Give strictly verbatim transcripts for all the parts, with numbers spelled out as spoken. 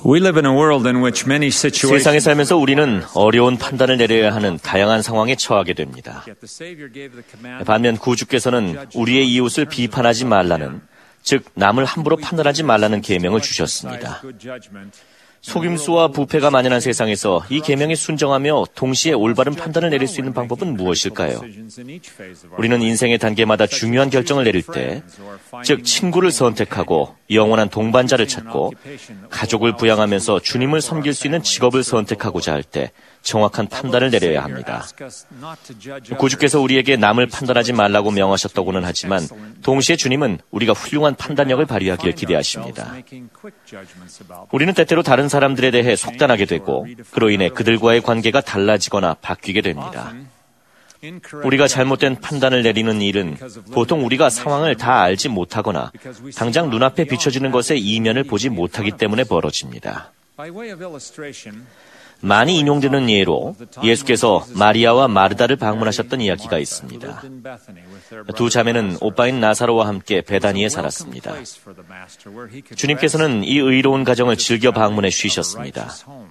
We live in a world in which many situations 세상에 살면서 우리는 어려운 판단을 내려야 하는 다양한 상황에 처하게 됩니다. 반면 구주께서는 우리의 이웃을 비판하지 말라는, 즉 남을 함부로 판단하지 말라는 계명을 주셨습니다. 속임수와 부패가 만연한 세상에서 이 계명에 순종하며 동시에 올바른 판단을 내릴 수 있는 방법은 무엇일까요? 우리는 인생의 단계마다 중요한 결정을 내릴 때, 즉 친구를 선택하고 영원한 동반자를 찾고 가족을 부양하면서 주님을 섬길 수 있는 직업을 선택하고자 할 때 정확한 판단을 내려야 합니다. 구주께서 우리에게 남을 판단하지 말라고 명하셨다고는 하지만 동시에 주님은 우리가 훌륭한 판단력을 발휘하기를 기대하십니다. 우리는 때때로 다른 사람들에 대해 속단하게 되고 그로 인해 그들과의 관계가 달라지거나 바뀌게 됩니다. 우리가 잘못된 판단을 내리는 일은 보통 우리가 상황을 다 알지 못하거나 당장 눈앞에 비춰지는 것의 이면을 보지 못하기 때문에 벌어집니다. 많이 인용되는 예로 예수께서 마리아와 마르다를 방문하셨던 이야기가 있습니다. 두 자매는 오빠인 나사로와 함께 베다니에 살았습니다. 주님께서는 이 의로운 가정을 즐겨 방문해 쉬셨습니다.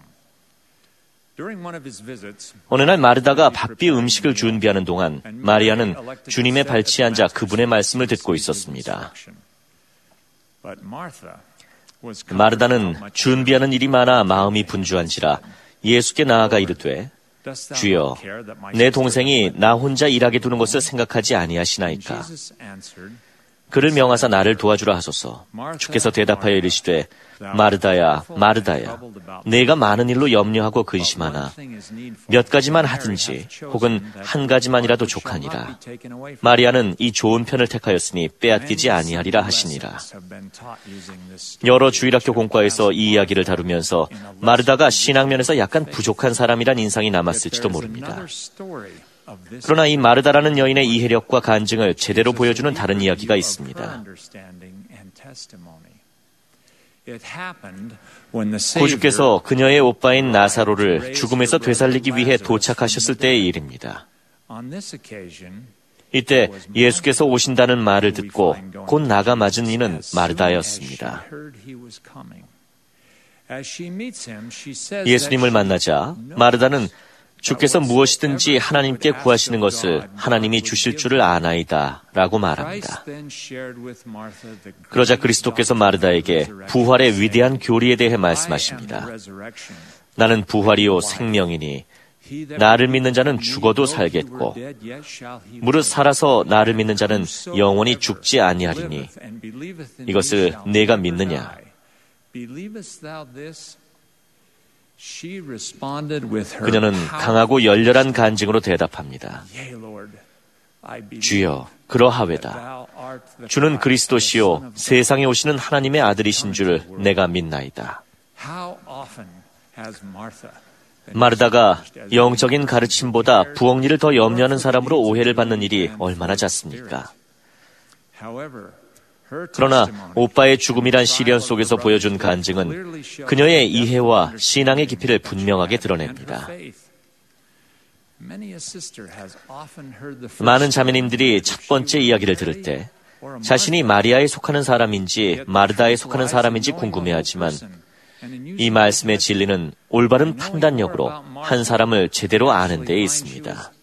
어느 날 마르다가 바삐 음식을 준비하는 동안 마리아는 주님의 발치에 앉아 그분의 말씀을 듣고 있었습니다. 마르다는 준비하는 일이 많아 마음이 분주한지라 예수께 나아가 이르되 주여, 내 동생이 나 혼자 일하게 두는 것을 생각하지 아니하시나이까? 그를 명하사 나를 도와주라 하소서. 주께서 대답하여 이르시되 마르다야, 마르다야, 내가 많은 일로 염려하고 근심하나 몇 가지만 하든지 혹은 한 가지만이라도 족하니라. 마리아는 이 좋은 편을 택하였으니 빼앗기지 아니하리라 하시니라. 여러 주일학교 공과에서 이 이야기를 다루면서 마르다가 신앙면에서 약간 부족한 사람이란 인상이 남았을지도 모릅니다. 그러나 이 마르다라는 여인의 이해력과 간증을 제대로 보여주는 다른 이야기가 있습니다. 구주께서 그녀의 오빠인 나사로를 죽음에서 되살리기 위해 도착하셨을 때의 일입니다. 이때 예수께서 오신다는 말을 듣고 곧 나가 맞은 이는 마르다였습니다. 예수님을 만나자 마르다는 주께서 무엇이든지 하나님께 구하시는 것을 하나님이 주실 줄을 아나이다 라고 말합니다. 그러자 그리스도께서 마르다에게 부활의 위대한 교리에 대해 말씀하십니다. 나는 부활이요 생명이니 나를 믿는 자는 죽어도 살겠고 무릇 살아서 나를 믿는 자는 영원히 죽지 아니하리니 이것을 내가 믿느냐? 그녀는 강하고 열렬한 간증으로 대답합니다. 주여, 그러하외다. 주는 그리스도시요 세상에 오시는 하나님의 아들이신 줄 내가 믿나이다. 마르다가 영적인 가르침보다 부엌일을 더 염려하는 사람으로 오해를 받는 일이 얼마나 잦습니까? 그러나 오빠의 죽음이란 시련 속에서 보여준 간증은 그녀의 이해와 신앙의 깊이를 분명하게 드러냅니다. 많은 자매님들이 첫 번째 이야기를 들을 때 자신이 마리아에 속하는 사람인지 마르다에 속하는 사람인지 궁금해하지만 이 말씀의 진리는 올바른 판단력으로 한 사람을 제대로 아는 데에 있습니다.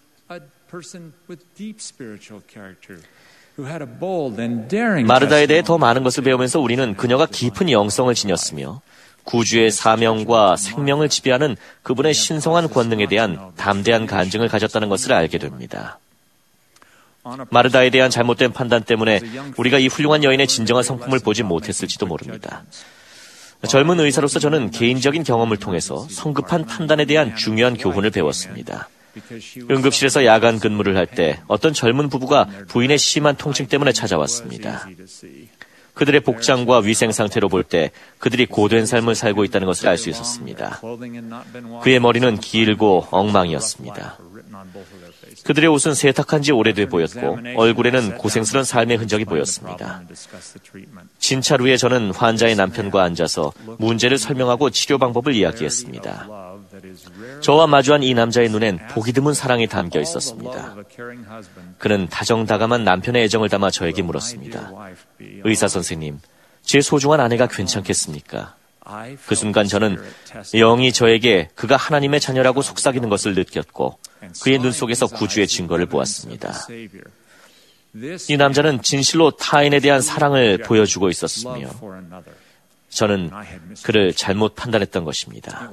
마르다에 대해 더 많은 것을 배우면서 우리는 그녀가 깊은 영성을 지녔으며 구주의 사명과 생명을 지배하는 그분의 신성한 권능에 대한 담대한 간증을 가졌다는 것을 알게 됩니다. 마르다에 대한 잘못된 판단 때문에 우리가 이 훌륭한 여인의 진정한 성품을 보지 못했을지도 모릅니다. 젊은 의사로서 저는 개인적인 경험을 통해서 성급한 판단에 대한 중요한 교훈을 배웠습니다. 응급실에서 야간 근무를 할 때 어떤 젊은 부부가 부인의 심한 통증 때문에 찾아왔습니다. 그들의 복장과 위생 상태로 볼 때 그들이 고된 삶을 살고 있다는 것을 알 수 있었습니다. 그의 머리는 길고 엉망이었습니다. 그들의 옷은 세탁한 지 오래돼 보였고 얼굴에는 고생스러운 삶의 흔적이 보였습니다. 진찰 후에 저는 환자의 남편과 앉아서 문제를 설명하고 치료 방법을 이야기했습니다. 저와 마주한 이 남자의 눈엔 보기 드문 사랑이 담겨 있었습니다. 그는 다정다감한 남편의 애정을 담아 저에게 물었습니다. 의사 선생님, 제 소중한 아내가 괜찮겠습니까? 그 순간 저는 영이 저에게 그가 하나님의 자녀라고 속삭이는 것을 느꼈고 그의 눈 속에서 구주의 증거를 보았습니다. 이 남자는 진실로 타인에 대한 사랑을 보여주고 있었으며 저는 그를 잘못 판단했던 것입니다.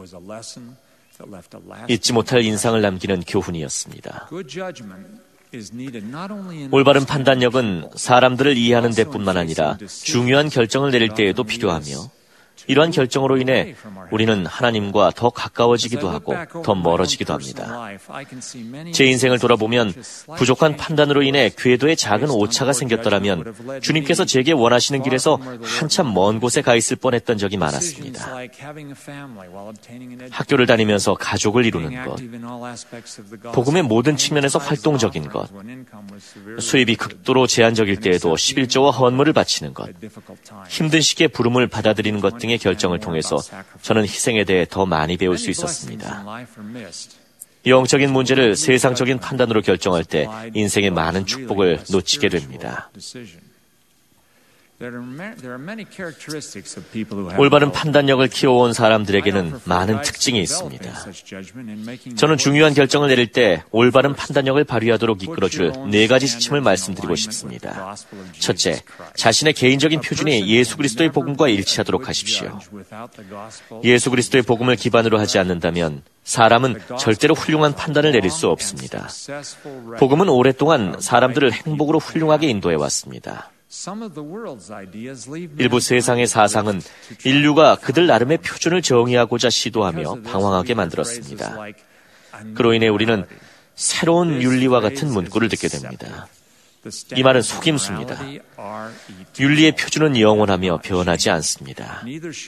잊지 못할 인상을 남기는 교훈이었습니다. 올바른 판단력은 사람들을 이해하는 데뿐만 아니라 중요한 결정을 내릴 때에도 필요하며 이러한 결정으로 인해 우리는 하나님과 더 가까워지기도 하고 더 멀어지기도 합니다. 제 인생을 돌아보면 부족한 판단으로 인해 궤도에 작은 오차가 생겼더라면 주님께서 제게 원하시는 길에서 한참 먼 곳에 가 있을 뻔했던 적이 많았습니다. 학교를 다니면서 가족을 이루는 것, 복음의 모든 측면에서 활동적인 것, 수입이 극도로 제한적일 때에도 십일조와 헌물을 바치는 것, 힘든 시기에 부름을 받아들이는 것 등의 결정을 통해서 저는 희생에 대해 더 많이 배울 수 있었습니다. 영적인 문제를 세상적인 판단으로 결정할 때 인생의 많은 축복을 놓치게 됩니다. 올바른 판단력을 키워온 사람들에게는 많은 특징이 있습니다. 저는 중요한 결정을 내릴 때 올바른 판단력을 발휘하도록 이끌어줄 네 가지 지침을 말씀드리고 싶습니다. 첫째, 자신의 개인적인 표준이 예수 그리스도의 복음과 일치하도록 하십시오. 예수 그리스도의 복음을 기반으로 하지 않는다면 사람은 절대로 훌륭한 판단을 내릴 수 없습니다. 복음은 오랫동안 사람들을 행복으로 훌륭하게 인도해 왔습니다. 일부 세상의 사상은 인류가 그들 나름의 표준을 정의하고자 시도하며 방황하게 만들었습니다. 그로 인해 우리는 새로운 윤리와 같은 문구를 듣게 됩니다. 이 말은 속임수입니다. 윤리의 표준은 영원하며 변하지 않습니다.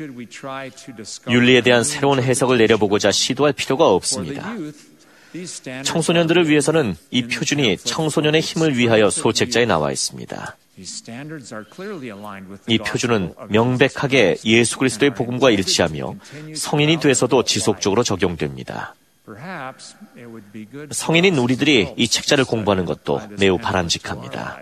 윤리에 대한 새로운 해석을 내려보고자 시도할 필요가 없습니다. 청소년들을 위해서는 이 표준이 청소년의 힘을 위하여 소책자에 나와 있습니다. 이 표준은 명백하게 예수 그리스도의 복음과 일치하며 성인이 돼서도 지속적으로 적용됩니다. 성인인 우리들이 이 책자를 공부하는 것도 매우 바람직합니다.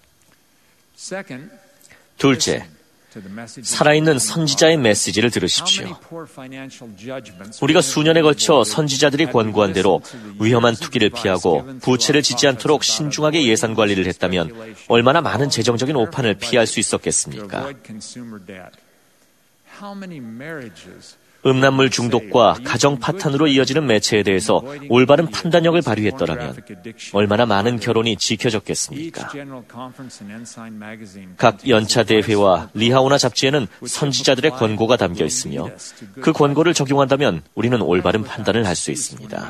둘째, 살아있는 선지자의 메시지를 들으십시오. 우리가 수년에 걸쳐 선지자들이 권고한 대로 위험한 투기를 피하고 부채를 짓지 않도록 신중하게 예산 관리를 했다면 얼마나 많은 재정적인 오판을 피할 수 있었겠습니까? 음란물 중독과 가정 파탄으로 이어지는 매체에 대해서 올바른 판단력을 발휘했더라면 얼마나 많은 결혼이 지켜졌겠습니까? 각 연차 대회와 리하오나 잡지에는 선지자들의 권고가 담겨 있으며 그 권고를 적용한다면 우리는 올바른 판단을 할 수 있습니다.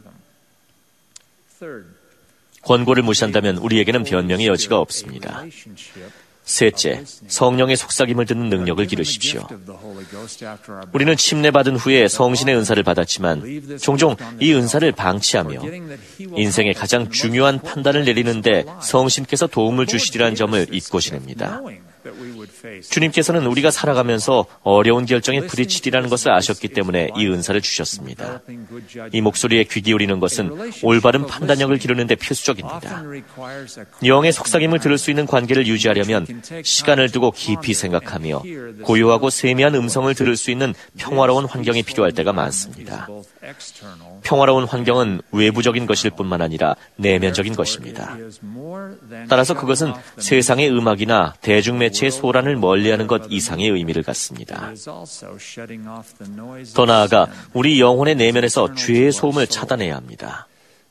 권고를 무시한다면 우리에게는 변명의 여지가 없습니다. 셋째, 성령의 속삭임을 듣는 능력을 기르십시오. 우리는 침례받은 후에 성신의 은사를 받았지만 종종 이 은사를 방치하며 인생의 가장 중요한 판단을 내리는데 성신께서 도움을 주시리라는 점을 잊고 지냅니다. 주님께서는 우리가 살아가면서 어려운 결정에 부딪히리라는 것을 아셨기 때문에 이 은사를 주셨습니다. 이 목소리에 귀 기울이는 것은 올바른 판단력을 기르는 데 필수적입니다. 영의 속삭임을 들을 수 있는 관계를 유지하려면 시간을 두고 깊이 생각하며 고요하고 세미한 음성을 들을 수 있는 평화로운 환경이 필요할 때가 많습니다. 평화로운 환경은 외부적인 것일 뿐만 아니라 내면적인 것입니다. 따라서 그것은 세상의 음악이나 대중매체의 소란을 멀리하는 것 이상의 의미를 갖습니다. 더 나아가 우리 영혼의 내면에서 죄의 소음을 차단해야 합니다.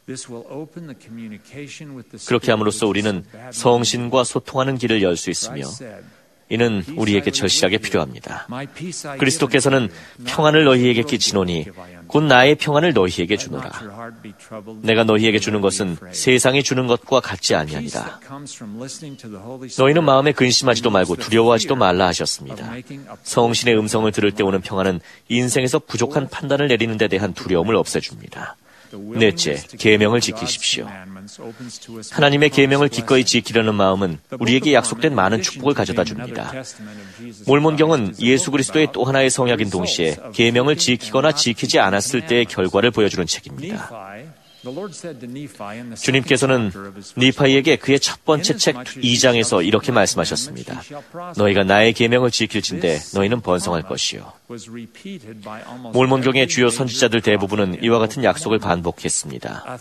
그렇게 함으로써 우리는 성신과 소통하는 길을 열 수 있으며 이는 우리에게 절실하게 필요합니다. 그리스도께서는 평안을 너희에게 끼치노니 곧 나의 평안을 너희에게 주노라. 내가 너희에게 주는 것은 세상이 주는 것과 같지 아니하니라. 너희는 마음에 근심하지도 말고 두려워하지도 말라 하셨습니다. 성신의 음성을 들을 때 오는 평안은 인생에서 부족한 판단을 내리는 데 대한 두려움을 없애줍니다. 넷째, 계명을 지키십시오. 하나님의 계명을 기꺼이 지키려는 마음은 우리에게 약속된 많은 축복을 가져다 줍니다. 몰몬경은 예수 그리스도의 또 하나의 성약인 동시에 계명을 지키거나 지키지 않았을 때의 결과를 보여주는 책입니다. 주님께서는 니파이에게 그의 첫 번째 책 이 장에서 이렇게 말씀하셨습니다. 너희가 나의 계명을 지킬진대 너희는 번성할 것이요. 몰몬경의 주요 선지자들 대부분은 이와 같은 약속을 반복했습니다.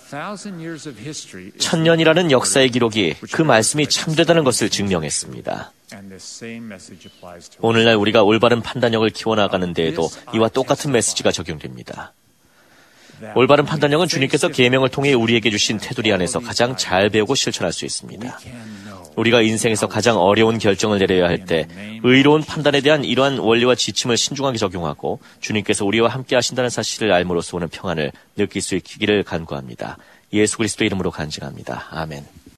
천년이라는 역사의 기록이 그 말씀이 참되다는 것을 증명했습니다. 오늘날 우리가 올바른 판단력을 키워나가는 데에도 이와 똑같은 메시지가 적용됩니다. 올바른 판단력은 주님께서 계명을 통해 우리에게 주신 테두리 안에서 가장 잘 배우고 실천할 수 있습니다. 우리가 인생에서 가장 어려운 결정을 내려야 할 때 의로운 판단에 대한 이러한 원리와 지침을 신중하게 적용하고 주님께서 우리와 함께 하신다는 사실을 알므로써 오는 평안을 느낄 수 있기를 간구합니다. 예수 그리스도의 이름으로 간증합니다. 아멘.